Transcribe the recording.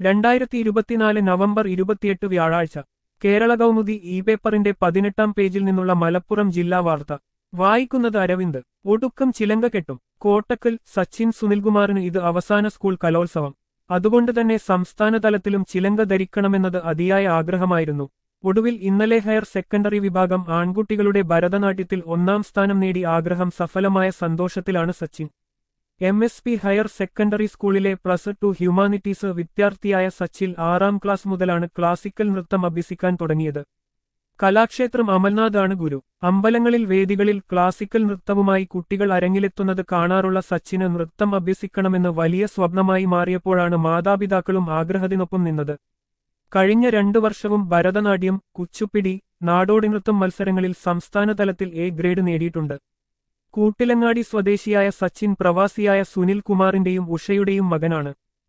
2024 November 28 വ്യാഴാഴ്ച Kerala Kaumudi E പേപ്പറിന്റെ 18-ാം പേജിൽ നിന്നുള്ള മലപ്പുറം ജില്ലാ വാർത്ത വായിക്കുന്നത് അരവിന്ദ്. ഒടുക്കം ചിലങ്ക കെട്ടും. കോട്ടക്കൽ സച്ചിൻ സുനിൽകുമാറിന് ഇത് അവസാന സ്കൂൾ കലോത്സവം. അതുകൊണ്ട് തന്നെ സംസ്ഥാന തലത്തിലും ചിലങ്ക ധരിക്കണമെന്നത് അതിയായ ആഗ്രഹമായിരുന്നു. ഒടുവിൽ ഇന്നലെ ഹയർ സെക്കൻഡറി വിഭാഗം ആൺകുട്ടികളുടെ ഭരതനാട്യത്തിൽ 1-ാം സ്ഥാനം നേടി ആഗ്രഹം സഫലമായ സന്തോഷത്തിലാണ് സച്ചിൻ. MSP ഹയർ സെക്കൻഡറി സ്കൂളിലെ +2 ഹ്യൂമാനിറ്റീസ് വിദ്യാർത്ഥിയായ സച്ചിൻ 6-ാം ക്ലാസ് മുതലാണ് ക്ലാസിക്കൽ നൃത്തം അഭ്യസിക്കാൻ തുടങ്ങിയത്. കലാക്ഷേത്രം അമൽനാഥ് ആണ് ഗുരു. അമ്പലങ്ങളിൽ വേദികളിൽ ക്ലാസിക്കൽ നൃത്തവുമായി കുട്ടികൾ അരങ്ങിലെത്തുന്നത് കാണാറുള്ള സച്ചിന് നൃത്തം അഭ്യസിക്കണമെന്ന് വലിയ സ്വപ്നമായി മാറിയപ്പോഴാണ് മാതാപിതാക്കളും ആഗ്രഹത്തിനൊപ്പം നിന്നത്. കഴിഞ്ഞ 2 വർഷവും ഭരതനാട്യം, കുച്ചുപ്പിടി, നാടോടിനൃത്തം മത്സരങ്ങളിൽ സംസ്ഥാന തലത്തിൽ A ഗ്രേഡ് നേടിയിട്ടുണ്ട്. കൂട്ടിലങ്ങാടി സ്വദേശിയായ സച്ചിൻ പ്രവാസിയായ സുനിൽ കുമാറിന്റെയും ഉഷയുടെയും മകനാണ്.